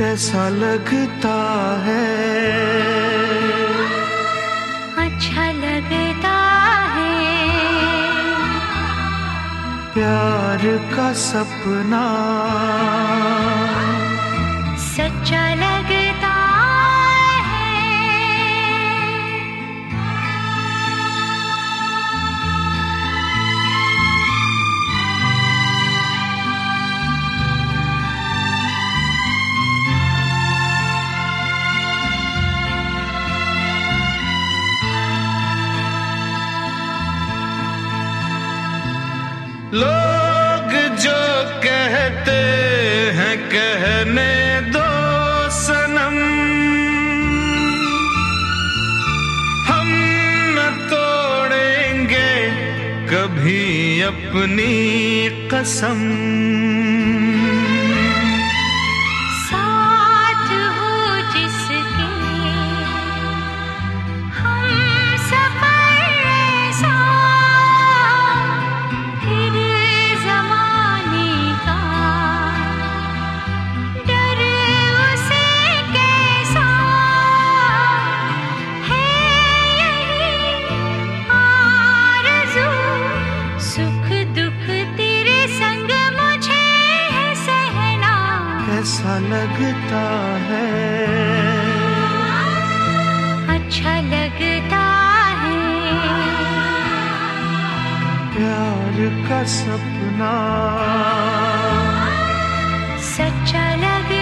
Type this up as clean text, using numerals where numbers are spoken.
कैसा लगता है, अच्छा लगता है, प्यार का सपना सच्चा लगता लोग जो कहते हैं कहने दो सनम, हम न तोड़ेंगे कभी अपनी कसम। साथ हो जिसके हम सफर ऐसा, फिर ज़माने का डर उसे कैसा है, यही आरज़ू सुख दुख तेरे संग मुझे है सहना। कैसा लगता है, अच्छा लगता है, प्यार का सपना सच्चा लगता